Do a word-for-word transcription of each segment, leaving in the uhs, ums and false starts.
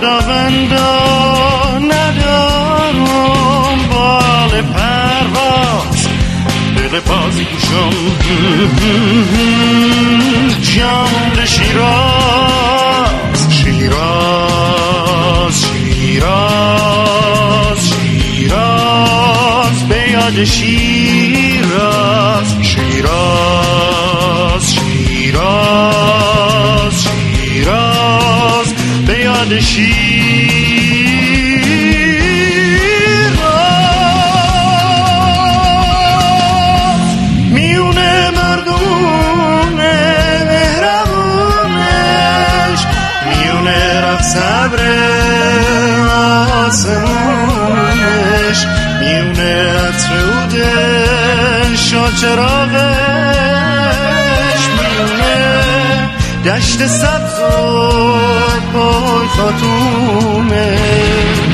خداوندا ندارم بال پرواز، دل بازی گوشم جان شیراز، شیراز شیراز شیراز به یاد شیراز، شیراز شیراز شیراز به یاد شیراز. میونه مردونه مهربونش، میونه رفت صبر آسمونش، میونه عطر عودش و چراغش، میونه دشت سبز و پای خاتونش.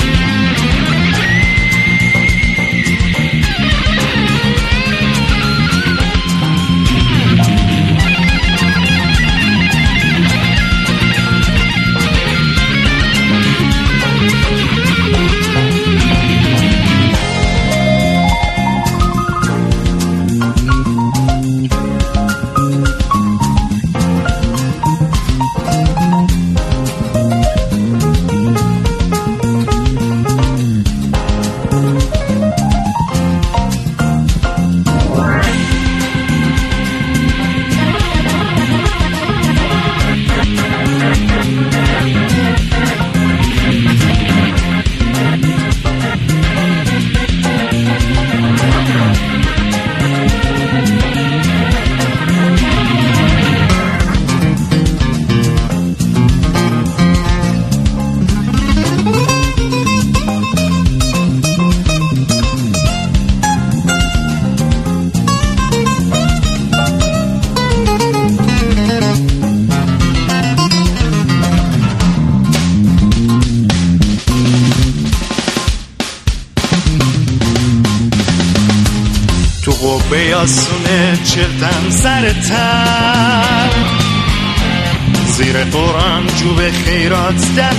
تو قبه آسونه چلتم سر تر، زیر قرآن جوب خیرات دم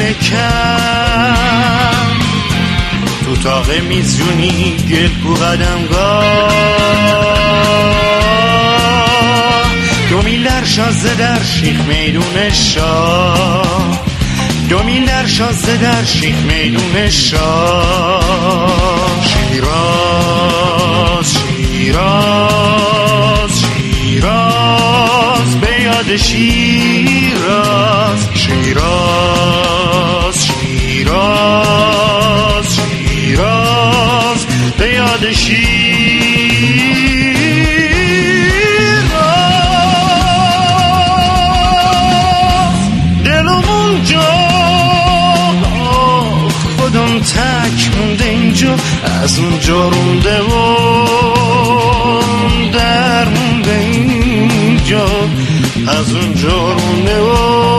کم، تو تاق میزونی گل کو قدمگاه، دو میل در شازده در شیخ میدون شاه، دو میل در شازده در شیخ میدون شاه. شیراز شیراز شیراز به یاد شیراز، شیراز شیراز شیراز به یاد شیراز. دلمون جا خودم تک مونده اینجا، از اونجا رونده و در مونده اینجا، از اونجا رونده و